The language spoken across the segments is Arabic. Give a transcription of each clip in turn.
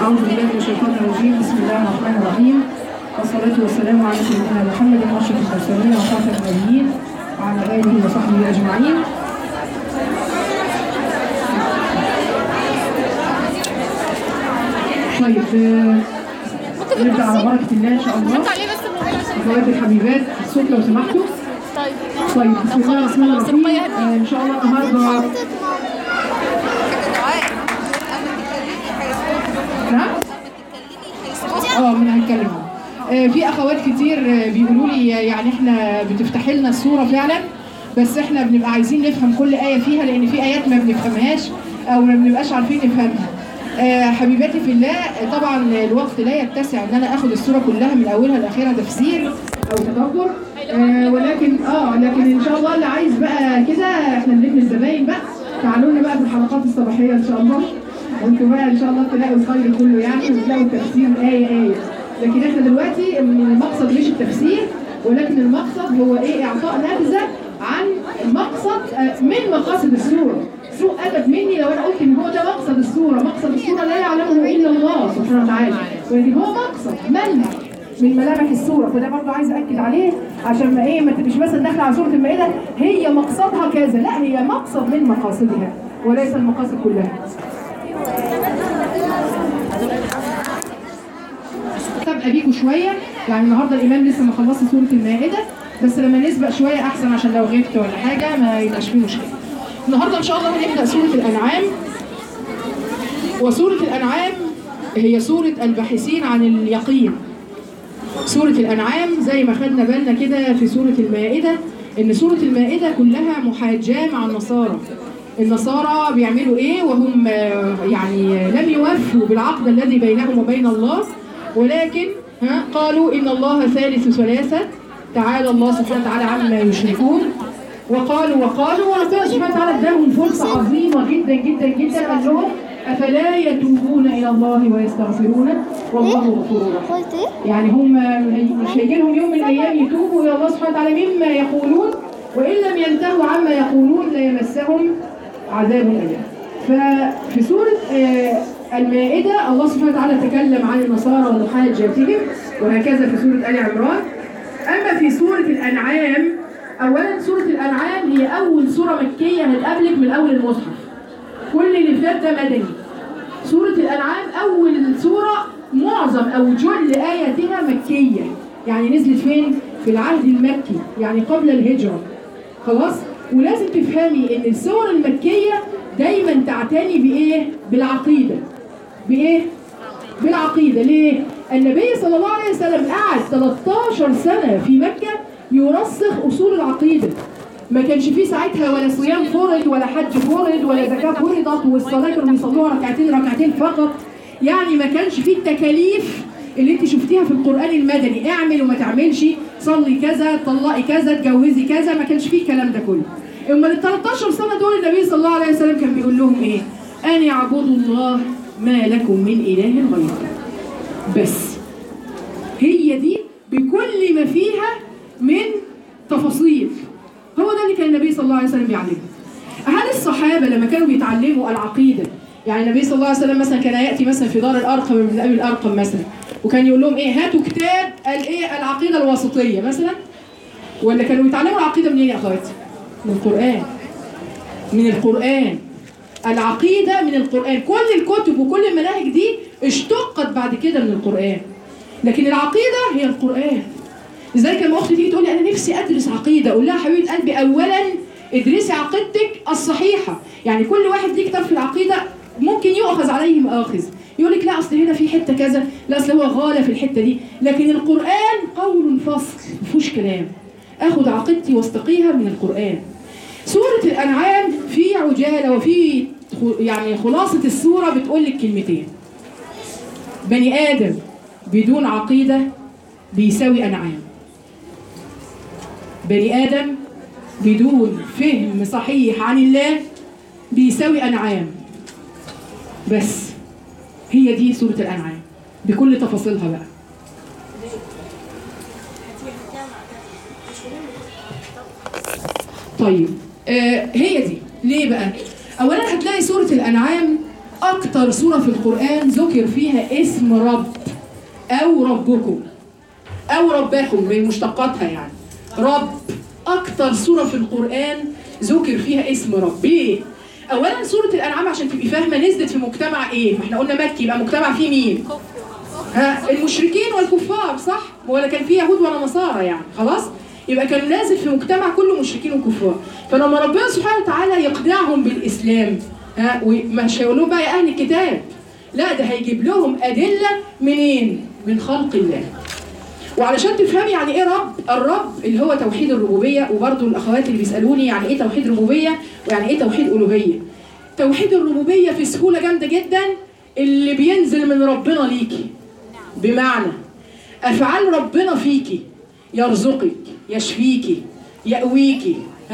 أعوذ بالله من الشيطان الرجيم. بسم الله الرحمن الرحيم، والصلاة والسلام على سيدنا محمد أشرف المرسلين وخاتم النبيين وعلى آله وصحبه أجمعين. طيب نبدأ على بركة الله إن شاء الله. أخوات الحبيبات الصوت لو سمحتوا. طيب بسم الله الرحمن الرحيم. إن شاء الله النهارده نعم؟ هنتكلم في اخوات كتير بيقولوا لي يعني احنا بتفتحي لنا الصوره فعلا، بس احنا بنبقى عايزين نفهم كل ايه فيها، لان في ايات ما بنفهمهاش او ما بنبقاش عارفين نفهمها. حبيباتي في الله، طبعا الوقت لا يتسع ان انا اخد الصوره كلها من اولها لاخرها تفسير او تدبر، ولكن لكن ان شاء الله اللي عايز بقى كده احنا بنبني الزباين بقى، تعالوا لنا بقى في الحلقات الصباحيه ان شاء الله، وانتوا بقى ان شاء الله تلاقوا الخير كله يعني، وتلاقوا التفسير ايه. لكن احنا دلوقتي المقصد مش التفسير، ولكن المقصد هو ايه؟ اعطاء نبذه عن المقصد من مقاصد السوره. سوء ادب مني لو انا قلت ان هو ده مقصد السوره. مقصد السوره لا يعلمه الا الله سبحانه وتعالى، ولكن هو مقصد منهج من ملامح السوره. فده برضه عايز اكد عليه عشان ما تبقيش مثلا داخله على سوره المائده هي مقصدها كذا، لا، هي مقصد من مقاصدها وليس المقاصد كلها. سابقه بيكم شويه، يعني النهارده الامام لسه ما خلصش سوره المائده، بس لما نسبق شويه احسن عشان لو غبت ولا حاجه ما يبقاش فيه مشكله. النهارده ان شاء الله هنبدا سوره الانعام، وسوره الانعام هي سوره الباحثين عن اليقين. سوره الانعام زي ما خدنا بالنا كده في سوره المائده، ان سوره المائده كلها محاجاه مع النصارى. النصارى بيعملوا ايه وهم يعني لم يوفوا بالعقد الذي بينهم وبين الله، ولكن قالوا ان الله ثالث ثلاثه، تعالى الله سبحانه وتعالى عما يشركون. وقالوا وربنا سبحانه وتعالى اداهم فرصه عظيمه جدا جدا جدا، قال لهم افلا يتوبون الى الله ويستغفرونه والله غفور رحيم. يعني هم مش هيجي لهم يوم من الايام يتوبوا الى الله سبحانه وتعالى مما يقولون، وان لم ينتهوا عما يقولون ليمسهم عذاب أليم. ففي سورة المائدة الله سبحانه وتعالى تكلم عن النصارى ومحاجاتهم، وهكذا في سورة آل عمران. أما في سورة الأنعام، أولا سورة الأنعام هي أول سورة مكية هتقابلك من أول المصحف، كل اللي فات ده مدني. سورة الأنعام أول سورة معظم أو جل آياتها مكية، يعني نزلت فين؟ في العهد المكي، يعني قبل الهجرة. خلاص؟ ولازم تفهمي ان السور المكية دايما تعتني بايه؟ بالعقيدة. بايه؟ بالعقيدة. ليه؟ النبي صلى الله عليه وسلم قعد 13 سنة في مكة يرسخ اصول العقيدة. ما كانش فيه ساعتها ولا صيام فرض ولا حج فرض ولا زكاة فرضت، والصلاة كانوا بيصلوها ركعتين فقط. يعني ما كانش فيه التكاليف اللي انت شفتيها في القرآن المدني، اعمل وما تعملش، صلي كذا، طلقي كذا، اتجوزي كذا، ما كانش فيه الكلام ده كله. اما ال 13 سنة دول النبي صلى الله عليه وسلم كان بيقول لهم ايه؟ أن اعبدوا الله ما لكم من إله غيره. بس هي دي بكل ما فيها من تفاصيل. هو ده اللي كان النبي صلى الله عليه وسلم بيعلمه. هل الصحابة لما كانوا بيتعلموا العقيدة، يعني النبي صلى الله عليه وسلم مثلا كان يأتي مثلا في دار الأرقم من أبي الأرقم مثلا، وكان يقول لهم ايه؟ هاتوا كتاب العقيدة الوسطية مثلا، ولا كانوا يتعلموا العقيدة منين يا اخواتي؟ من القرآن. من القرآن. العقيدة من القرآن. كل الكتب وكل المناهج دي اشتقت بعد كده من القرآن، لكن العقيدة هي القرآن. لذلك لما اختي تيجي تقول لي انا نفسي ادرس عقيدة، اقول لها حبيبة قلبي اولا ادرسي عقيدتك الصحيحة. يعني كل واحد ليه كتاب في العقيدة ممكن يؤخذ عليه مآخذ، يقول لك لا اصل هنا في حته كذا، لا اصل هو غالى في الحته دي، لكن القرآن قول فصل ما فيهوش كلام. اخد عقيدتي واستقيها من القرآن. سورة الأنعام في عجالة وفي يعني خلاصة السورة بتقول لك كلمتين: بني آدم بدون عقيدة بيساوي أنعام. بني آدم بدون فهم صحيح عن الله بيساوي أنعام. بس هي دي سورة الأنعام بكل تفاصيلها بقى. طيب هي دي ليه بقى؟ اولا هتلاقي سورة الانعام اكتر سوره في القران ذكر فيها اسم رب او ربكم او ربكم بمشتقاتها يعني. رب اكتر سوره في القران ذكر فيها اسم رب. ليه؟ اولا سوره الانعام عشان تبقي فاهمه نزلت في مجتمع ايه؟ ما احنا قلنا مكي، يبقى مجتمع فيه مين؟ المشركين والكفار، صح؟ ولا كان فيه يهود ولا نصارى يعني، خلاص؟ يبقى كان نازل في مجتمع كله مشركين وكفار. فلما ربنا سبحانه وتعالى يقنعهم بالاسلام ومش هيقول لهم بقى يا اهل الكتاب، لا ده هيجيب لهم ادله منين؟ من خلق الله. وعلشان تفهمي يعني ايه رب، الرب اللي هو توحيد الربوبيه. وبرده الاخوات اللي بيسالوني يعني ايه توحيد ربوبيه ويعني ايه توحيد الوهيه. توحيد الربوبيه في سهوله جامده جدا اللي بينزل من ربنا ليكي، بمعنى افعال ربنا فيكي، يرزقك، يشفيكي، يأويكي،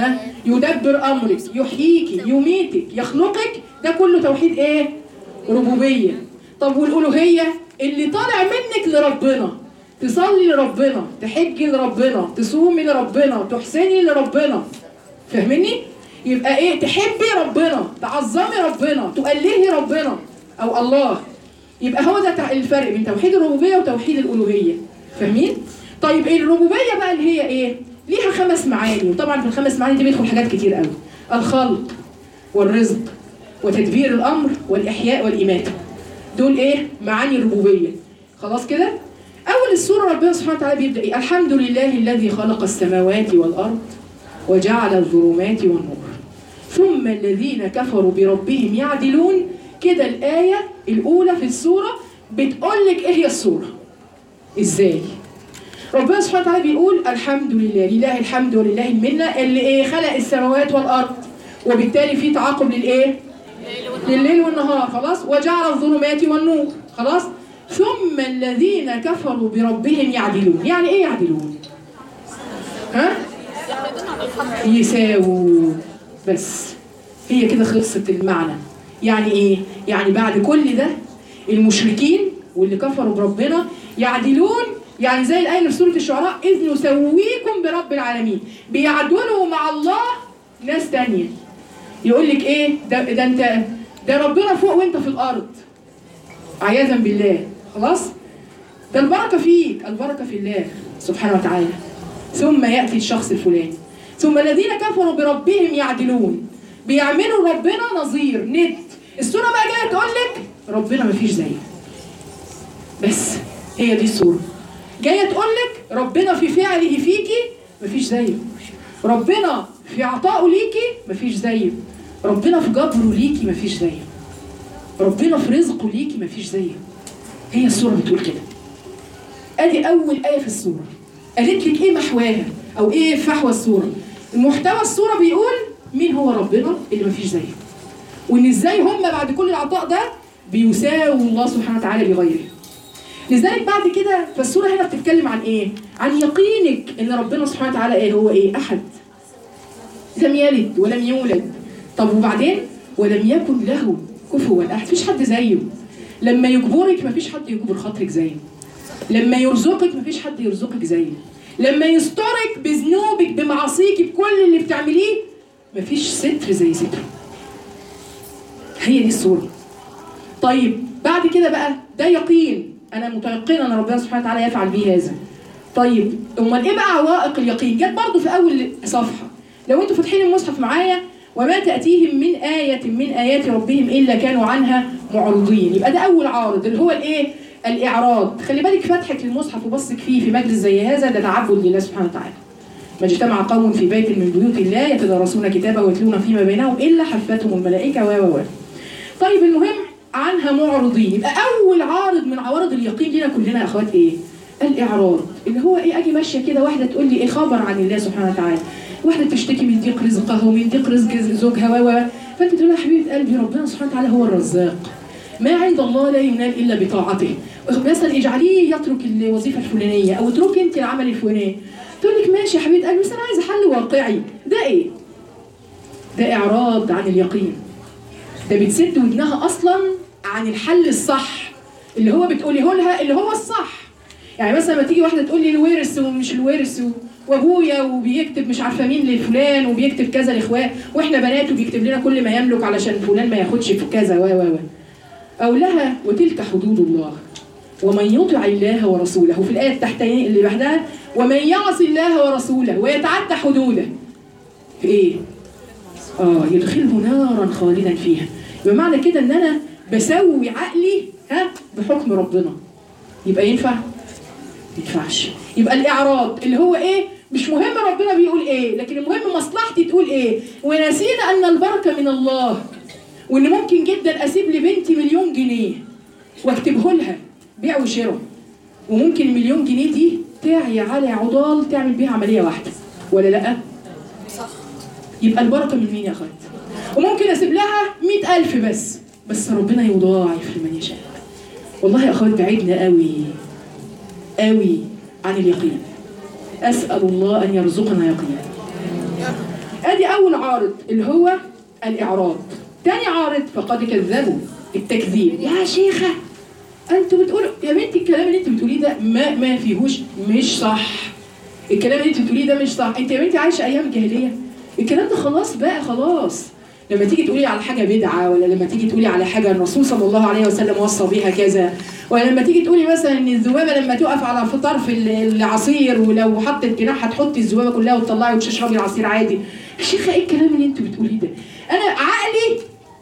يدبر امرك، يحييكي، يميتك، يخلقك، ده كله توحيد ايه؟ ربوبيه. طب والالوهيه اللي طالع منك لربنا، تصلي لربنا، تحجي لربنا، تصومي لربنا، تحسني لربنا، فاهمني؟ يبقى ايه؟ تحبي ربنا، تعظمي ربنا، تؤلهي ربنا او الله. يبقى هو ده الفرق بين توحيد الربوبيه وتوحيد الالوهيه، فاهمين؟ طيب الربوبيه بقى اللي هي ايه؟ ليها 5 معاني، وطبعا في ال5 معاني دي بيدخل حاجات كتير قوي. الخلق والرزق وتدبير الامر والاحياء والاماته. دول ايه؟ معاني الربوبيه. خلاص كده؟ اول السوره ربنا سبحانه وتعالى بيبدا ايه؟ الحمد لله الذي خلق السماوات والارض وجعل الظلمات والنور ثم الذين كفروا بربهم يعدلون. كده الايه الاولى في السوره بتقول لك ايه هي السوره. ازاي؟ ربنا سبحانه وتعالى بيقول الحمد لله، لله الحمد ولله المنه، اللي ايه؟ خلق السماوات والارض، وبالتالي في تعاقب للايه؟ لليل والنهار، خلاص؟ وجعل الظلمات والنور، خلاص؟ ثم الذين كفروا بربهم يعدلون. يعني ايه يعدلون؟ يساووا. بس هي كده خلصت المعنى. يعني ايه؟ يعني بعد كل ده المشركين واللي كفروا بربنا يعدلون، يعني زي الآية اللي في سورة الشعراء إذ نسويكم برب العالمين، بيعدلوا مع الله ناس تانية. يقول لك ايه؟ ده انت، ده ربنا فوق وانت في الارض، عياذا بالله، خلاص؟ ده البركه فيك، البركه في الله سبحانه وتعالى. ثم ياتي الشخص الفلاني، ثم الذين كفروا بربهم يعدلون، بيعملوا ربنا نظير، ند. السوره بقى جايه تقول لك ربنا ما فيش زيه. بس هي دي السوره جايه تقول لك ربنا في فعله فيكي ما فيش زيه، ربنا في عطائه ليكي مفيش زيه، ربنا في جبره ليكي مفيش زيه، ربنا في رزقه ليكي مفيش زيه. هي السورة بتقول كده. ادي اول آية في السورة. قالت لك ايه محواها او ايه فحوى السورة. المحتوى السورة بيقول مين هو ربنا اللي مفيش زيه، وان ازاي هم بعد كل العطاء ده بيساووا الله سبحانه وتعالى بغيره. لذلك بعد كده فالسورة هنا بتتكلم عن ايه؟ عن يقينك ان ربنا سبحانه وتعالى ايه؟ هو ايه؟ احد، لم يلد ولم يولد. طب وبعدين؟ ولم يكن له كفوا احد، مفيش حد زيه. لما يجبرك مفيش حد يجبر خاطرك زيه، لما يرزقك مفيش حد يرزقك زيه، لما يسترك بذنوبك بمعاصيك بكل اللي بتعمليه مفيش ستر زي ستره. هي دي الصورة. طيب بعد كده بقى ده يقين، انا متيقنه ان ربنا سبحانه وتعالى يفعل بيه هذا. طيب امال ايه بقى عوائق اليقين؟ جت برضه في اول صفحه، لو انتوا فاتحين المصحف معايا، وما تأتيهم من آية من آيات ربهم إلا كانوا عنها معرضين. يبقى ده أول عارض اللي هو الإيه؟ الإعراض. خلي بالك فتحك للمصحف وبصك فيه في مجلس زي هذا ده تعبد لله سبحانه وتعالى. ما اجتمع قوم في بيت من بيوت الله يتدارسون كتابه ويتلون فيما بينهم إلا حفتهم الملائكة و. طيب المهم عنها معرضين. يبقى أول عارض من عوارض اليقين لنا كلنا يا أخوات إيه؟ الإعراض. اللي هو إيه؟ أجي ماشية كده واحدة تقول لي إيه خبر عن الله سبحانه وتعالى، واحدة تشتكي من ضيق رزقها ومن ضيق رزق زوجها فانت تقول لها حبيبه قلبي ربنا سبحانه وتعالى هو الرزاق، ما عند الله لا ينال الا بطاعته، مثلا اجعليه يترك الوظيفه الفلانيه او اتركي انت العمل الفلاني. تقول لك ماشي يا حبيبه قلبي بس انا عايزه حل واقعي. ده ايه؟ ده اعراض عن اليقين، ده بتسد ودنها اصلا عن الحل الصح اللي هو بتقوليه لها اللي هو الصح. يعني مثلا لما تيجي واحده تقول لي الورث ومش الورث وابويا وبيكتب مش عارفه مين لفلان وبيكتب كذا لاخوات واحنا بنات وبيكتب لنا كل ما يملك علشان فلان ما ياخدش في كذا و. أو لها وتلك حدود الله ومن يطع الله ورسوله. في الآية التحتانية اللي بعدها ومن يعص الله ورسوله ويتعدى حدوده في إيه؟ يدخله نارا خالدا فيها. يبقى معنى كده إن أنا بسوي عقلي بحكم ربنا. يبقى ينفع؟ ما ينفعش. يبقى الإعراض اللي هو إيه؟ مش مهم ربنا بيقول إيه، لكن المهم مصلحتي تقول إيه. ونسينا أن البركة من الله، وإن ممكن جدا أسيب لبنتي 1,000,000 جنيه واكتبه لها بيع وشراء، وممكن 1,000,000 جنيه دي تعي على عضال تعمل بيها عملية واحدة، ولا لأ؟ صح. يبقى البركة من مين يا أخوات؟ وممكن أسيب لها 100,000 بس ربنا يضاعف لمن يشاء. والله يا أخوات بعيدنا قوي قوي عن اليقين. أسأل الله أن يرزقنا يقين. أدي أول عارض اللي هو الإعراض. تاني عارض فقد كذبوا، التكذيب. يا شيخة أنتوا بتقولوا يا بنتي الكلام اللي أنت بتقوليه ده ما فيهوش، مش صح. الكلام اللي أنت بتقوليه ده مش صح. أنت يا بنتي عايشة أيام جاهلية. الكلام ده خلاص بقى خلاص. لما تيجي تقولي على حاجة بدعة، ولا لما تيجي تقولي على حاجة الرسول صلى الله عليه وسلم وصى بيها كذا، ولا لما تيجي تقولي مثلا ان الذبابة لما تقف على طرف العصير ولو حطت جناح هتحطي الذبابة كلها وتطلعي وتشربي العصير عادي. يا شيخة ايه الكلام اللي انتوا بتقوليه ده؟ انا عقلي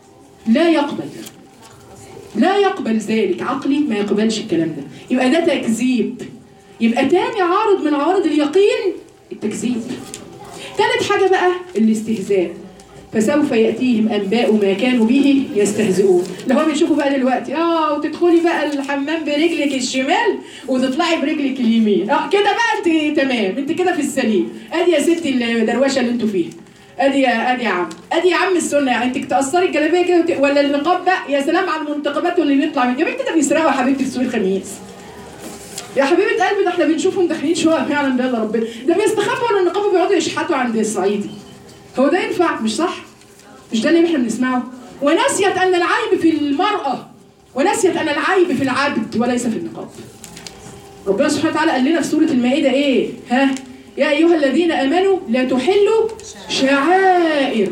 لا يقبل ذلك، عقلي ما يقبلش الكلام ده. يبقى ده تكذيب. يبقى تاني عارض من عوارض اليقين التكذيب. ثالث حاجة بقى الاستهزاء. فسوف يأتيهم أنباء ما كانوا به يستهزئون. اللي هو بيشوفوا بقى دلوقتي وتدخلي بقى الحمام برجلك الشمال وتطلعي برجلك اليمين. كده بقى انت تمام، انت كده في السليم. ادي يا ستي الدروشه اللي انتوا فيها. ادي يا عم السنه. يعني انت تقصري الجلابيه كده ولا النقاب بقى. يا سلام على المنتقبات واللي بيطلع من. يا بنتي ده بيسرقوا يا حبيبتي في سوق الخميس. يا حبيبه قلبي ده احنا بنشوفهم داخلين شويه فعلا بيلا ربنا. ده بيستخبوا ولا النقاب بيقعدوا يشحتوا عند الصعيدي. هو ده ينفع؟ مش صح؟ مش ده اللي احنا بنسمعه؟ ونسيت ان العيب في المرأة، ونسيت ان العيب في العبد وليس في النقاب. ربنا سبحانه وتعالى قال لنا في سورة المائدة ايه؟ يا ايها الذين امنوا لا تحلوا شعائر.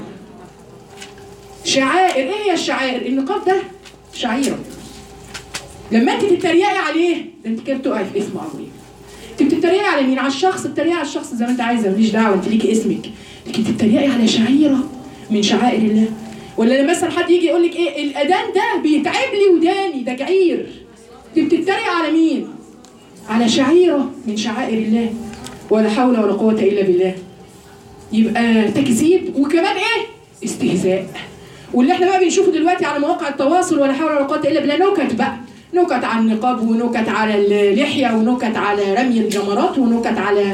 ايه هي الشعائر؟ النقاب ده شعيرة. لما انت تتريقي عليه ده انت كده بتقعي في اسم عظيم. انت بتتريقي على مين؟ على الشخص. تتريقي على الشخص زي ما انت عايزه، ماليش دعوه، انت ليكي اسمك. لكن تتريقي على شعيره من شعائر الله. ولا لما مثلا حد يجي يقول لك ايه الاذان ده بيتعب لي وداني، ده جعير. انت بتتريقي على مين؟ على شعيره من شعائر الله. ولا حول ولا قوه الا بالله. يبقى تكذيب وكمان ايه؟ استهزاء. واللي احنا بقى بنشوفه دلوقتي على مواقع التواصل ولا حول ولا قوه الا بالله، نكت بقى. نكت على النقاب، ونكت على اللحيه، ونكت على رمي الجمرات، ونكت على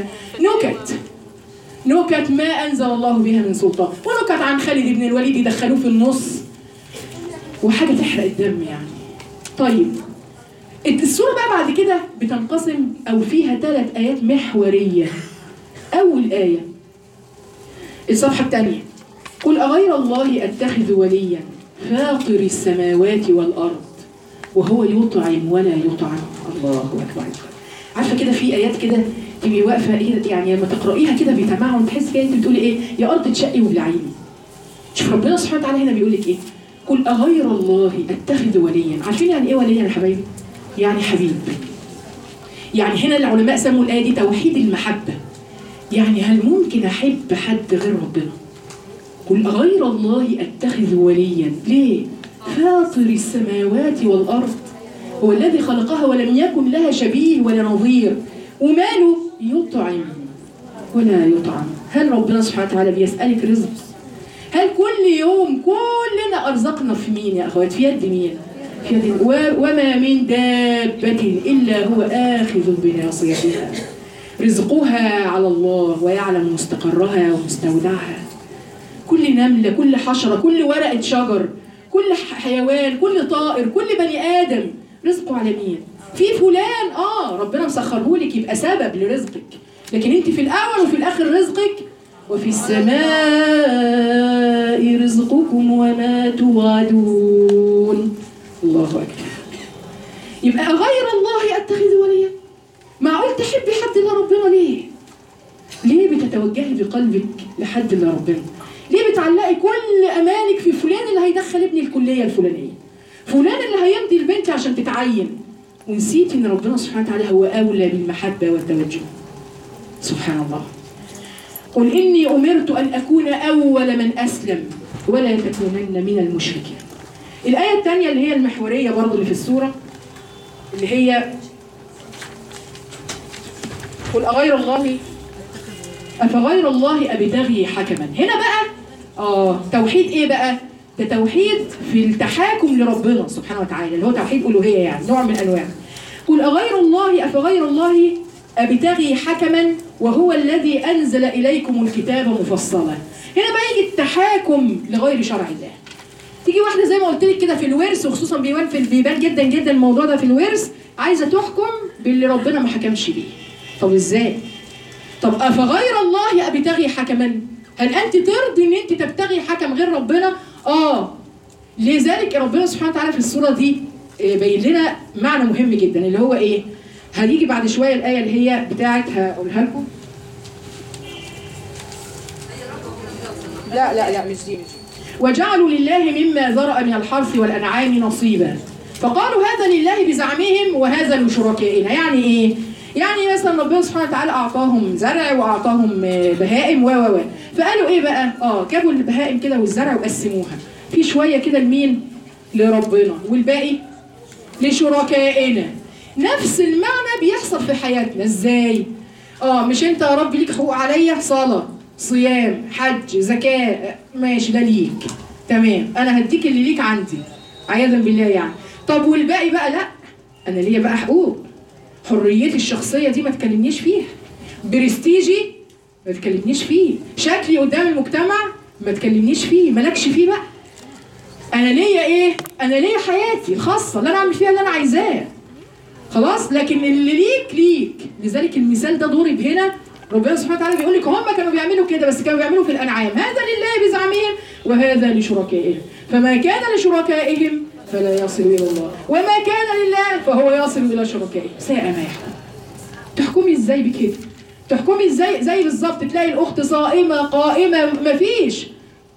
نكت ما أنزل الله بها من سلطان، ونكت عن خالد بن الوليد يدخلوه في النص، وحاجة تحرق الدم يعني. طيب السورة بقى بعد كده بتنقسم أو فيها 3 آيات محورية. أول آية الصفحة الثانية: قل أغير الله أتخذ وليا فاطر السماوات والأرض وهو يطعم ولا يطعم. الله أكبر. عارفة كده في آيات كده تبقي واقفه ايه يعني لما تقرايها كده بتمعن تحس كده انت بتقولي ايه؟ يا ارض تشقي وبلعيني. شوف ربنا سبحانه وتعالى هنا بيقول لك ايه؟ قل اغير الله اتخذ وليا. عارفين يعني ايه وليا يا حبايبي؟ يعني حبيب. يعني هنا العلماء سموا الايه دي توحيد المحبه. يعني هل ممكن احب حد غير ربنا؟ قل اغير الله اتخذ وليا. ليه؟ فاطر السماوات والارض هو الذي خلقها ولم يكن لها شبيه ولا نظير. وماله؟ يطعم ولا يطعم. هل ربنا سبحانه وتعالى بيسألك رزق؟ هل كل يوم كلنا أرزقنا في مين يا أخوات؟ في يد مين؟ في يد. وما من دابة إلا هو آخذ بناصيتها. رزقها على الله ويعلم مستقرها ومستودعها. كل نملة، كل حشرة، كل ورقة شجر، كل حيوان، كل طائر، كل بني آدم رزقه على مين؟ في فلان ربنا مسخرهولك يبقى سبب لرزقك، لكن انت في الاول وفي الاخر رزقك. وفي السماء رزقكم وما توعدون. الله اكبر. يبقى غير الله اتخذ وليا. معقول تحبي حد الا ربنا؟ ليه بتتوجهي بقلبك لحد الا ربنا؟ ليه بتعلقي كل امالك في فلان اللي هيدخل ابني الكليه الفلانيه؟ فلان اللي هيمضي البنت عشان تتعين، ونسيت ان ربنا سبحانه وتعالى هو اولى بالمحبه والتوجه. سبحان الله. قل اني امرت ان اكون اول من اسلم ولا تكونن من المشركين. الايه الثانيه اللي هي المحوريه برضه اللي في السوره، اللي هي قل أغير الله أفغير الله أبتغي حكما. هنا بقى توحيد إيه بقى؟ ده توحيد في التحاكم لربنا سبحانه وتعالى، اللي هو توحيد ألوهية، يعني نوع من أنواع. قل أغير الله أفغير الله أبتغي حكما وهو الذي أنزل إليكم الكتاب مفصلا. هنا بقى يجي التحاكم لغير شرع الله. تيجي واحدة زي ما قلت لك كده في الورث، وخصوصا بيبان جدا جدا الموضوع ده في الورث، عايزة تحكم باللي ربنا ما حكمش بيه. طب ازاي؟ طب أفغير الله أبتغي حكما؟ هل أنت ترضي إن أنت تبتغي حكم غير ربنا؟ لذلك ربنا سبحانه وتعالى في السورة دي بين لنا معنى مهم جدا، اللي هو إيه؟ هنيجي بعد شوية الآية اللي هي بتاعت هقولها لكم. لا مش دي. وجعلوا لله مما ذرأ من الحرث والأنعام نصيبا فقالوا هذا لله بزعمهم وهذا لشركائنا. يعني إيه؟ يعني مثلا ربنا سبحانه وتعالى أعطاهم زرع وأعطاهم بهائم فقالوا إيه بقى؟ جابوا البهائم كده والزرع وقسموها، في شوية كده لمين؟ لربنا، والباقي لشركائنا. نفس المعنى بيحصل في حياتنا. إزاي؟ مش أنت يا رب ليك حقوق عليا، صلاة صيام حج زكاة، ماشي ده ليك، تمام، أنا هديك اللي ليك عندي عياذا بالله يعني. طب والباقي بقى لا، أنا ليا بقى حقوق، حريتي الشخصية دي ما تكلمنيش فيها، برستيجي ما تكلمنيش فيه، شكلي قدام المجتمع ما تكلمنيش فيه، مالكش فيه بقى. أنا ليا إيه؟ أنا ليا حياتي الخاصة اللي أنا أعمل فيها اللي أنا عايزاه، خلاص. لكن اللي ليك. لذلك المثال ده ضرب هنا، ربنا سبحانه وتعالى بيقول لك هم كانوا بيعملوا كده، بس كانوا بيعملوا في الأنعام، هذا لله بزعمهم وهذا لشركائهم، فما كان لشركائهم فلا يصل إلى الله وما كان لله فهو يصل إلى شركائه. ساء ما يحكم. تحكمي إزاي بكده؟ تحكمي إزاي؟ زي بالظبط تلاقي الأخت صائمة قائمة مفيش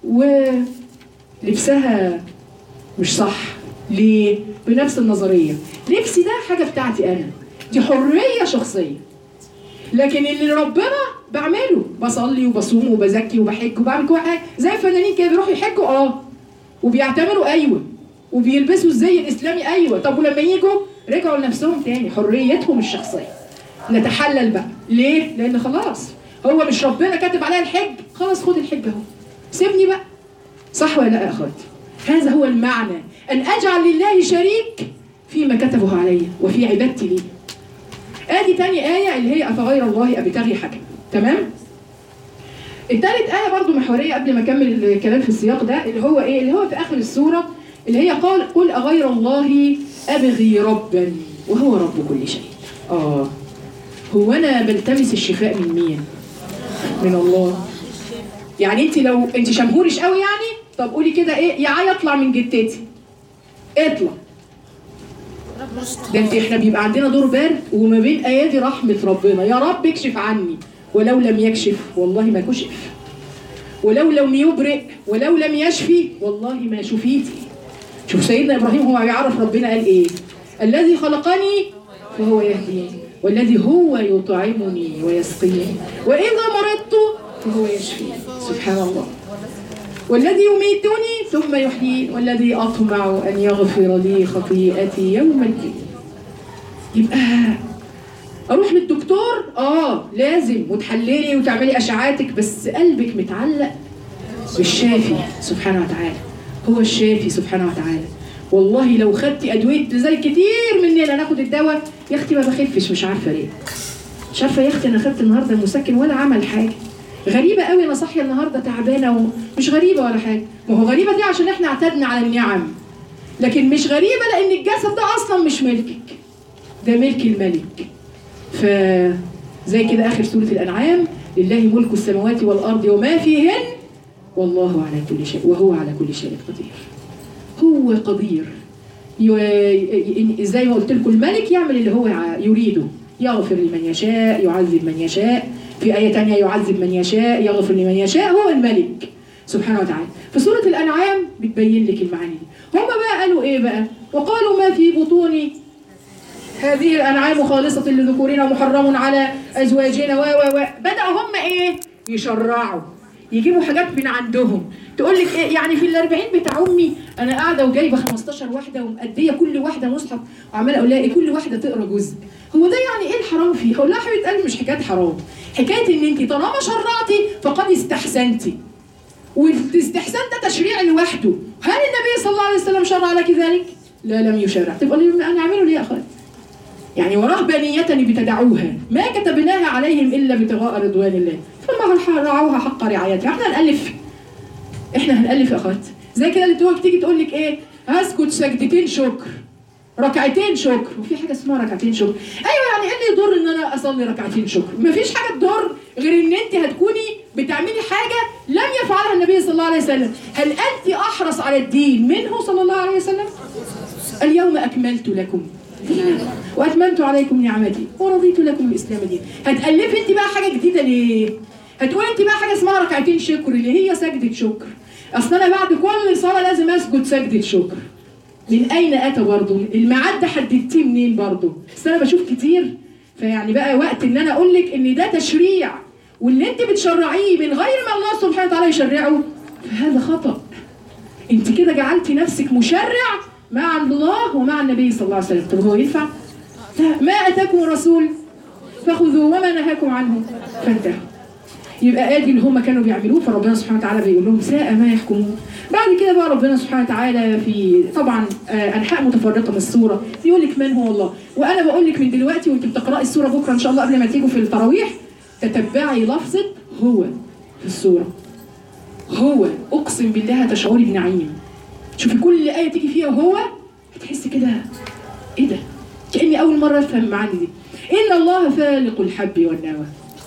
ولبسها مش صح. ليه؟ بنفس النظرية، لبسي ده حاجة بتاعتي أنا، دي حرية شخصية. لكن اللي ربنا بعمله، بصلي وبصوم وبزكي وبحج وبعمل كل حاجة، زي الفنانين كده بيروحوا يحجوا وبيعتمروا وبيلبسوا الزي الإسلامي طب ولما يجوا رجعوا لنفسهم تاني، حريتهم الشخصية. نتحلل بقى. ليه؟ لأن خلاص هو مش ربنا كاتب عليها الحج، خلاص خد الحج اهو، سيبني بقى. صح ولا لا يا أخواتي؟ هذا هو المعنى، أن أجعل لله شريك فيما كتبه علي وفي عبادتي ليه. ادي تاني آية اللي هي أفغير الله أبتغي حكم. تمام؟ التالت آية برضو محورية قبل ما أكمل الكلام في السياق ده، اللي هو إيه؟ اللي هو في آخر السورة، اللي هي قل أغير الله أبغي ربا وهو رب كل شيء. هو أنا بلتمس الشفاء من مين؟ من الله. يعني أنت لو أنت شمهورش قوي يعني، طب قولي كده إيه؟ يا عيا اطلع من جتتي، اطلع. ده احنا بيبقى عندنا دور برد، وما بين ايادي رحمه ربنا، يا رب اكشف عني، ولو لم يكشف والله ما كشف، ولو لم يبرئ ولو لم يشفي والله ما شفيتي. شوف سيدنا ابراهيم هو بيعرف ربنا قال ايه؟ الذي خلقني فهو يهديني والذي هو يطعمني ويسقيني واذا مرضت فهو يشفيني. سبحان الله. والذي يميتني ثم يحيين والذي أطمع أن يغفر لي خطيئتي يوم الدين. يبقى أروح للدكتور لازم وتحللي وتعملي أشعاعاتك، بس قلبك متعلق بالشافي سبحانه وتعالى. هو الشافي سبحانه وتعالى. والله لو خدتي أدوية، لذلك كتير مننا ناخد الدواء، يا أختي ما بخفش، مش عارفة ليه. مش عارفة يا أختي أنا خدت النهاردة مسكن ولا عمل حاجة. غريبة قوي أنا صاحية النهاردة تعبانة مش غريبة ولا حاجة. ما هو غريبة دي عشان احنا اعتدنا على النعم، لكن مش غريبة لأن الجسد ده أصلا مش ملكك، ده ملك الملك. فزي كده آخر سورة الأنعام، لله ملك السماوات والأرض وما فيهن والله على كل شيء وهو على كل شيء قدير. هو قدير. زي ما قلت لكم الملك يعمل اللي هو يريده، يغفر لمن يشاء يعذب من يشاء، في آية تانية يعذب من يشاء يغفر لمن يشاء، هو الملك سبحانه وتعالى. في سورة الأنعام بتبين لك المعاني دي. هم بقى قالوا إيه بقى؟ وقالوا ما في بطون هذه الأنعام خالصة لذكورنا محرم على أزواجنا بدأوا هم إيه؟ يشرعوا، يجيبوا حاجات من عندهم. تقول لك إيه يعني في ال40 بتاع أمي أنا قاعدة وجايبة 15 واحدة ومأدية كل واحدة مصحف وعمالة أقول لها إيه كل واحدة تقرأ جزء. هو ده يعني إيه الحرام فيه؟ أقول لها حبيبة قلبي مش حكاية حرام، حكاية إن أنت طالما شرعتي فقد استحسنتي. والاستحسان ده تشريع لوحده. هل النبي صلى الله عليه وسلم شرع لك ذلك؟ لا لم يشرع. تبقى أنا أعمله ليه يا أخوات؟ يعني ورهبانية ابتدعوها ما كتبناها عليهم إلا ابتغاء رضوان الله فما رعوها حق رعايتها. احنا هنألف يا أخوات. زي كده اللي تيجي تقول لك إيه هسكت سجدتين شكر ركعتين شكر، وفي حاجة اسمها ركعتين شكر. أيوه يعني إيه اللي يضر إن أنا أصلي ركعتين شكر؟ مفيش حاجة تضر غير إن أنت هتكوني بتعملي حاجة لم يفعلها النبي صلى الله عليه وسلم. هل أنت أحرص على الدين منه صلى الله عليه وسلم؟ اليوم أكملت لكم وأتممت عليكم نعمتي ورضيت لكم الإسلام دين. هتألفي أنت بقى حاجة جديدة ليه؟ هتقولي أنت بقى حاجة اسمها ركعتين شكر اللي هي سجدة شكر. أصل أنا بعد كل صلاة لازم أسجد سجدة شكر. من أين أتى برضه؟ الميعاد ده حددتيه منين برضه؟ بس أنا بشوف كتير فيعني بقى وقت إن أنا أقول لك إن ده تشريع واللي أنت بتشرعيه من غير ما الله سبحانه وتعالى يشرعه فهذا خطأ. أنت كده جعلتي نفسك مشرع مع الله ومع النبي صلى الله عليه وسلم. طب هو ينفع؟ لا. ما أتاكم الرسول فخذوه وما نهاكم عنه فانتهوا. يبقى ادي اللي هم كانوا بيعملوه فربنا سبحانه وتعالى بيقول لهم ساء ما يحكمون. بعد كده بقى ربنا سبحانه وتعالى في طبعا انحاء متفرقه من السوره بيقول لك من هو الله. وانا بقول لك من دلوقتي وانت بتقراي السوره بكره ان شاء الله قبل ما تيجوا في التراويح تتبعي لفظه هو في السوره. هو اقسم بالله هتشعري بنعيم. شوفي كل آية تيجي فيها هو هتحسي كده ايه ده؟ كأني أول مرة أفهم معاني دي. إن الله فالق الحب والنوى.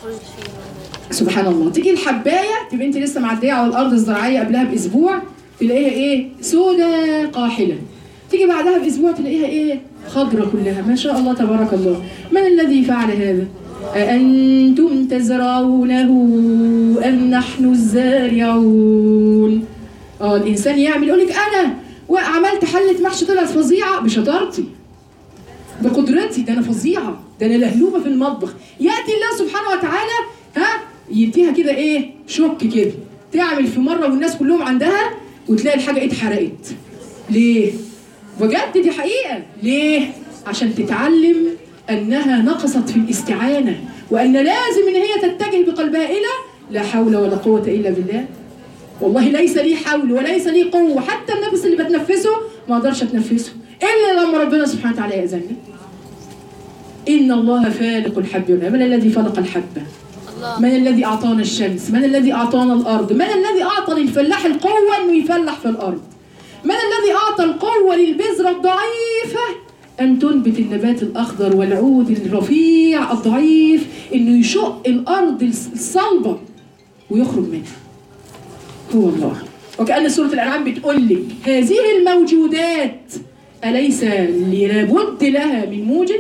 سبحان الله. تيجي الحباية تبقى أنت لسه معدية على الأرض الزراعية قبلها بأسبوع تلاقيها إيه؟ سودة قاحلة. تيجي بعدها بأسبوع تلاقيها إيه؟ خضرة كلها ما شاء الله تبارك الله. من الذي فعل هذا؟ أأنتم تزرعونه أم نحن الزارعون؟ الإنسان يعمل يقول لك أنا وعملت حلة محشي طلعت فظيعة بشطارتي بقدرتي ده أنا فظيعة ده أنا لهلوبة في المطبخ. يأتي الله سبحانه وتعالى يديها كده إيه شك كده تعمل في مرة والناس كلهم عندها وتلاقي الحاجة اتحرقت. ليه؟ بجد دي حقيقة. ليه؟ عشان تتعلم أنها نقصت في الاستعانة وأن لازم إن هي تتجه بقلبها إلى لا حول ولا قوة إلا بالله. والله ليس لي حول وليس لي قوة حتى النفس اللي بتنفسه ما اقدرش اتنفسه الا لما ربنا سبحانه وتعالى يأذن لي. ان الله فالق الحب والنوى. من الذي فلق الحبة؟ من الذي اعطانا الشمس؟ من الذي اعطانا الارض؟ من الذي اعطى للفلاح القوة انه يفلح في الارض؟ من الذي اعطى القوة للبذرة الضعيفة ان تنبت النبات الاخضر والعود الرفيع الضعيف انه يشق الارض الصلبة ويخرج منها؟ هو الله. وكأن سورة الأنعام بتقول لك هذه الموجودات أليس لابد لها من موجد؟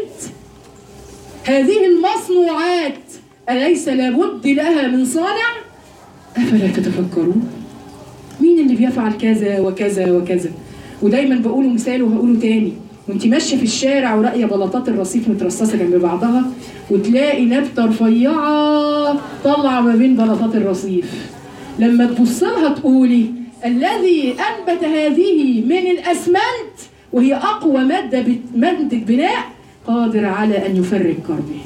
هذه المصنوعات أليس لابد لها من صانع؟ أفلا تتفكرون؟ مين اللي بيفعل كذا وكذا وكذا؟ ودايما بقوله مثال وهقوله تاني. وانت ماشيه في الشارع وراقيه بلاطات الرصيف مترصصه جنب بعضها وتلاقي نبته رفيعه طالعه ما بين بلاطات الرصيف. لما تبص لها تقولي الذي أنبت هذه من الأسمنت وهي أقوى مادة بناء قادر على أن يفرج كربي،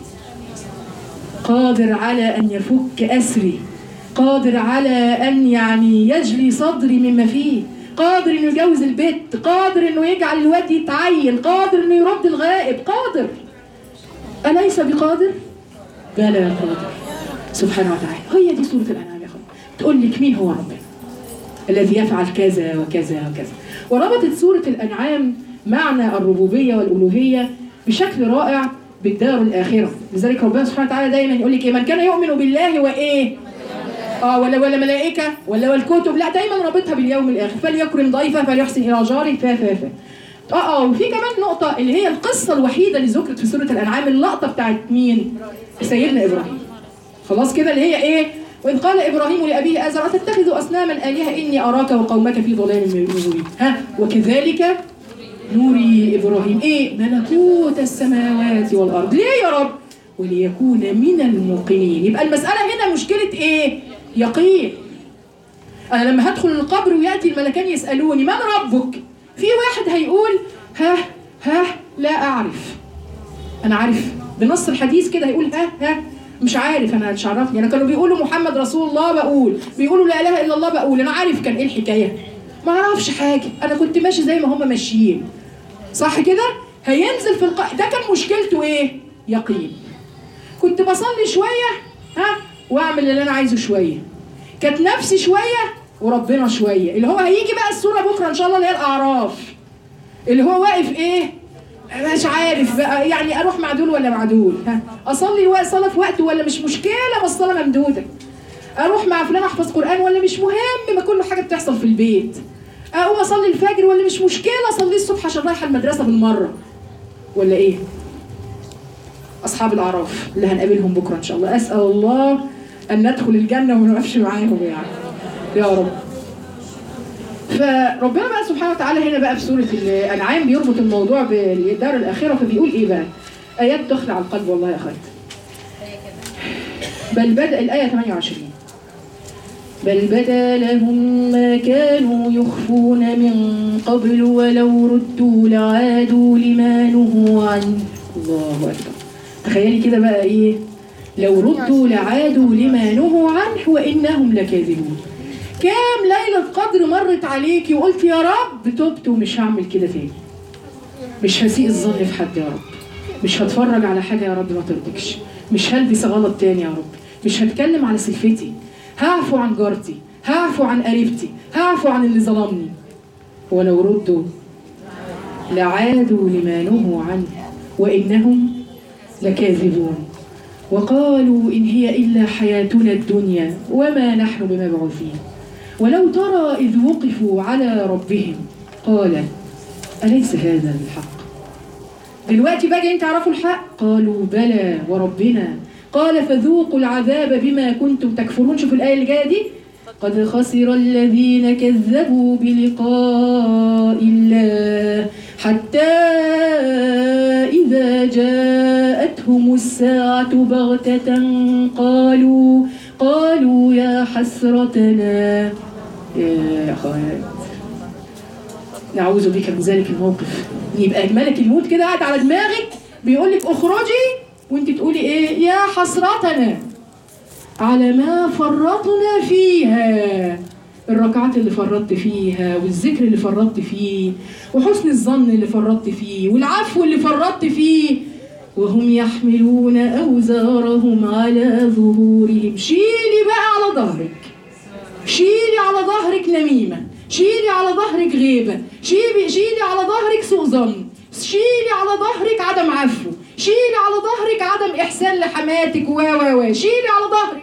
قادر على أن يفك أسري، قادر على أن يعني يجلي صدري مما فيه، قادر إنه يجوز البيت، قادر إنه يجعل الواد يتعين، قادر إنه يرد الغائب، قادر. أليس بقادر؟ بلى قادر سبحانه وتعالى. هي دي سورة الأنعام. تقول لك مين هو ربنا الذي يفعل كذا وكذا وكذا. وربطت سورة الأنعام معنى الربوبية والألوهية بشكل رائع بالدار الآخرة. لذلك ربنا سبحانه وتعالى دايما يقول لك من كان يؤمن بالله وإيه ولا ملائكة ولا والكتب، لا دايما رابطها باليوم الآخر. فليكرم ضيفه فليحسن إلى جاره وفي كمان نقطة اللي هي القصة الوحيدة اللي ذكرت في سورة الأنعام اللقطة بتاعت مين؟ سيدنا إبراهيم. خلاص كده اللي هي إيه؟ وإذ قال إبراهيم لأبيه آزر أتتخذ أصناما آلهة إني أراك وقومك في ضلال مبين. وكذلك نوري إبراهيم إيه؟ ملكوت السماوات والأرض. ليه يا رب؟ وليكون من الموقنين. يبقى المسألة هنا مشكلة إيه؟ يقين. أنا لما هدخل القبر ويأتي الملكان يسألوني من ربك؟ في واحد هيقول ها لا أعرف. أنا عارف بنص الحديث كده هيقول ها مش عارف، أنا مش عرفني. أنا كانوا بيقولوا محمد رسول الله بقول، بيقولوا لا إله إلا الله بقول، أنا عارف كان إيه الحكاية؟ ما أعرفش حاجة، أنا كنت ماشي زي ما هم ماشيين. صح كده؟ هينزل في ده كان مشكلته إيه؟ يقين. كنت بصلي شوية وأعمل اللي أنا عايزه شوية. كانت نفسي شوية وربنا شوية. اللي هو هيجي بقى السورة بكرة إن شاء الله اللي هي الأعراف. اللي هو واقف إيه؟ مش عارف بقى يعني أروح مع دول ولا مع دول؟ أصلي صلاة في وقته ولا مش مشكلة بس الصلاة ممدودة؟ أروح مع فلان أحفظ قرآن ولا مش مهم ما كل حاجة بتحصل في البيت؟ أقوم أصلي الفجر ولا مش مشكلة أصلي الصبح عشان رايحة المدرسة بالمرة؟ ولا إيه؟ أصحاب الأعراف اللي هنقابلهم بكرة إن شاء الله، أسأل الله أن ندخل الجنة وما نقفش معاهم يعني يا رب. فربنا بقى سبحانه وتعالى هنا بقى في سورة الأنعام بيربط الموضوع بالدار الآخرة، فبيقول إيه بقى؟ آيات تخلع على القلب والله يا أخوات. بل بدأ الآية 28 بل بدا لهم ما كانوا يخفون من قبل ولو ردوا لعادوا لما نهوا عنه. الله أكبر. تخيلي كده بقى إيه؟ لو ردوا لعادوا لما نهوا عنه وإنهم لكاذبون. كام ليلة قدر مرت عليكي وقلت يا رب تبت ومش هعمل كده تاني، مش هسيء الظن في حد يا رب، مش هتفرج على حاجة يا رب ما ترضيكش، مش هلبس غلط تاني يا رب، مش هتكلم على سلفتي، هعفو عن جارتي، هعفو عن قريبتي، هعفو عن اللي ظلمني. ولو ردوا لعادوا لما نهوا عنه وإنهم لكاذبون وقالوا إن هي إلا حياتنا الدنيا وما نحن بمبعوثين ولو ترى إذ وقفوا على ربهم قال أليس هذا الحق؟ دلوقتي بقى جايين تعرفوا الحق؟ قالوا بلى وربنا قال فذوقوا العذاب بما كنتم تكفرون. شوفوا الآية اللي جاية دي، قد خسر الذين كذبوا بلقاء الله حتى إذا جاءتهم الساعة بغتة قالوا يا حسرتنا. يا أخوات نعوذ بك من ذلك الموقف. يبقى ملك الموت كده قاعد على دماغك بيقول لك اخرجي وانت تقولي ايه؟ يا حسرتنا على ما فرطنا فيها. الركعات اللي فرطت فيها والذكر اللي فرطت فيه وحسن الظن اللي فرطت فيه والعفو اللي فرطت فيه وهم يحملون أوزارهم على ظهورهم. شيلي بقى على ظهرك، شيلي على ظهرك نميمة، شيلي على ظهرك غيبة، شيلي على ظهرك سوء ظن، شيلي على ظهرك عدم عفو، شيلي على ظهرك عدم إحسان لحماتك شيلي على ظهرك.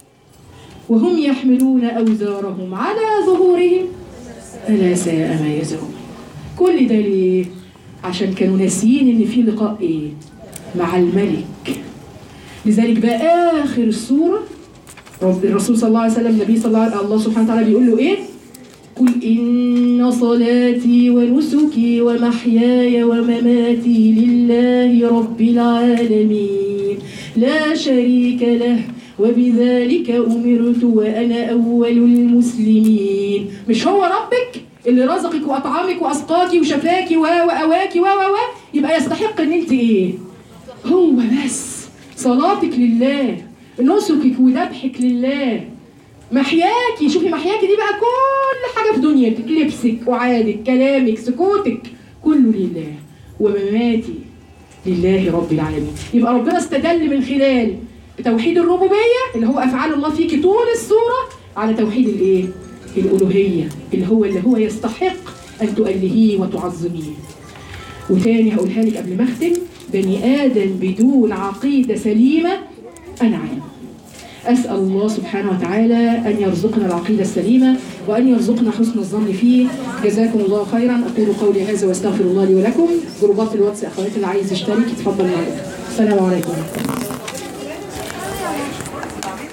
وهم يحملون أوزارهم على ظهورهم ألا ساء ما يزرون. كل ده ليه؟ عشان كانوا ناسيين إن في لقاء إيه؟ مع الملك. لذلك بقى آخر السورة الرسول صلى الله عليه وسلم النبي صلى الله سبحانه وتعالى بيقول له إيه؟ قل إن صلاتي ونسكي ومحياي ومماتي لله رب العالمين لا شريك له وبذلك أمرت وأنا أول المسلمين. مش هو ربك اللي رزقك وأطعمك وأسقاكي وشفاكي وأواكي يبقى يستحق إن أنت إيه؟ هو بس صلاتك لله، نسكك وذبحك لله، محياكي. شوفي محياكي دي بقى كل حاجة في دنيتك، لبسك وعادك كلامك سكوتك كله لله، ومماتي لله رب العالمين. يبقى ربنا استدل من خلال توحيد الربوبية اللي هو أفعال الله فيك طول السورة على توحيد الإيه؟ الألوهية اللي هو يستحق أن تؤلهيه وتعظميه. وتاني هقولها لك قبل ما أختم، بني آدم بدون عقيدة سليمة أنعم. أسأل الله سبحانه وتعالى أن يرزقنا العقيدة السليمة وأن يرزقنا حسن الظن فيه. جزاكم الله خيرا. أقول قولي هذا واستغفر الله لي ولكم. جروبات الواتس أخواتي اللي عايز يشترك يتفضل معايا. السلام عليكم.